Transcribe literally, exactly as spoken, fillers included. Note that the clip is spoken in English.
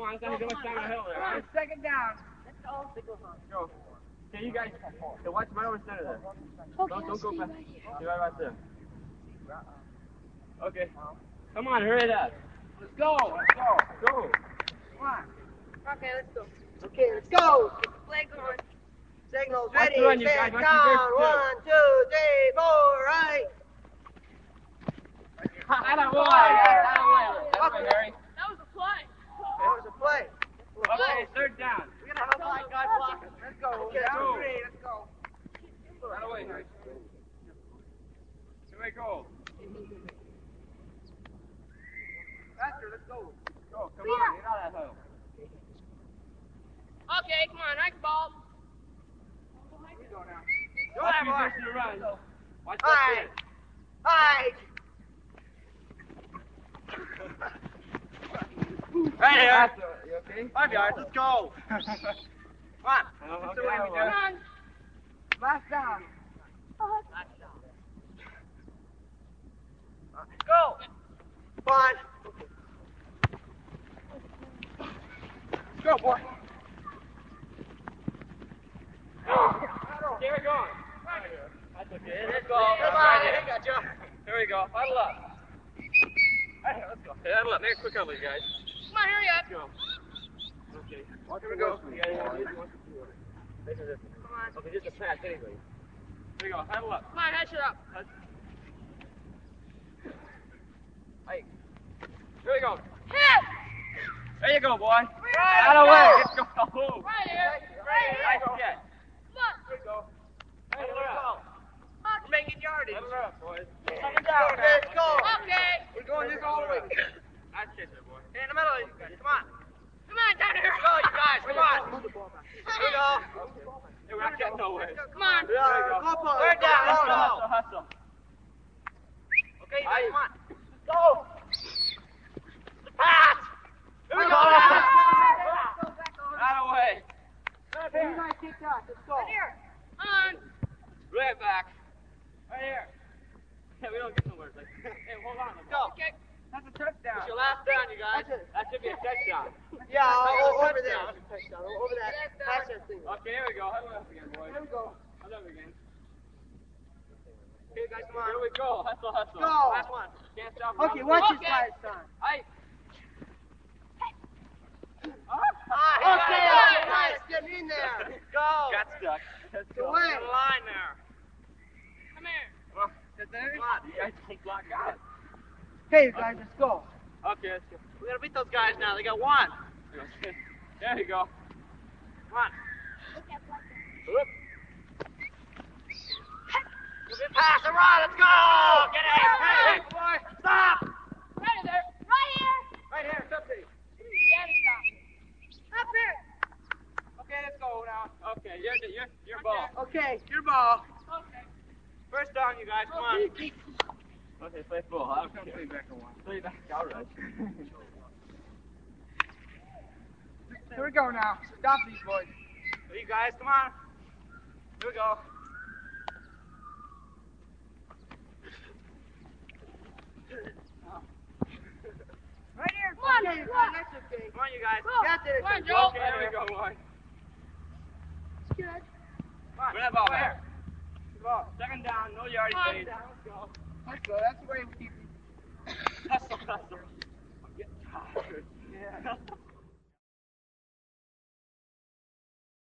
on, it's not too much down the hill there. Come on, second down. Let's go. Go. Okay, you guys, okay, watch right over center there. Okay, Don't, don't I'll go stay back. right here. Stay right about there. Okay. Come on, hurry it up. Let's go. Let's go. Go. Come on. Okay, let's go. Okay, let's go. Get the flag going. Signals Watch ready. the run, you Set guys. Watch down. your first One, two, three, four, right. Out of way. Out of way. Out of way, Harry. That was a play. That was a play. Okay, third down. We're gonna have a black guy blocking. Let's go. Okay, Down go. three. Let's go. Out of way, Harry. Here we go. Faster. Let's go. Go, come on, get out of that hole. Okay, come on, nice ball. We go now. Watch me versus the run. Watch that Hi. pitch. Hi. Right here. You okay? Five yards. Let's go. Come on. That's the way we do it. Come on. Last down. Go. Come on. Go, boy. Here we go. That's okay. Let's go. Come on. I got you. Here we go. Huddle up. Right here, let's go. Okay, huddle up. Make a quick huddle, you guys. Come on, hurry up. Let's go. Okay. Here we go. You guys have this one. This is it. Come on. Okay, just a pass anyway. Here we go. Huddle up. Come on, head it up. Hey. Here we go. Hit! There you go, boy. Right, Out of the way. let's Let's go. Right here. Right here. Nice catch. Look. Here we go. Hey, Huddle let's up. go. We're making yardage. Huddle up, boys. Second down. Okay, let's go. Okay. We're going this all the way. Nice catch there, boy. In the middle, you guys. Come on. Come on, down here. Go, you guys. Come on. Here we go. Hey, we're not getting nowhere. Come on. Yeah, go, Paul. Third down. Let's go. Hustle, hustle. Okay, you guys, come on. Go. Pass. Here we go. Out of the way. You guys kick that. Let's go. Right here. On. Right back. Right here. Yeah, we don't get nowhere. Like, hey, hold on. Go. Okay. That's a touchdown. It's your last down, you guys. That should be a touchdown. Yeah, That's a over there. touchdown. Touchdown. Over that. Pass that thing. Okay, here we go. Huddle up again, boys. Here we go. Huddle up again. Okay, guys, come on. Here we go. Hustle, hustle. Go. Last one. Can't stop. Okay, running. watch Okay. this guy's son. Hey. Ah, Okay. okay. Nice. Get in there. Go. Got stuck. Let's Go go. away. Get a line there. Come here. Well, Is there? come on. You guys don't block out. Okay, guys, let's go. Okay, let's go. We gotta beat those guys now. They got one. There you go. Come on. Whoop. Pass the run. Let's go. Get in. Hey, boy. Stop. Right there. Right here. Right here. Something. Yeah, stop. Up here. Okay, let's go now. Okay, your your your ball. Okay, your ball. Okay. First down, you guys. Come on. Okay, play full. I'll come play back a one. Play back. All right. Here we go now. Stop these boys. You guys, come on. Here we go. Right here. Come on, Okay, come on. that's okay. Come on, you guys. Go. Got this. Come on, Joel. Okay, there we go, boy. Good. Come on. Bring that ball Come back. here. Ball. Second down, no yardage Come on. made. Let's go. That's the way we keep it. Hustle, hustle.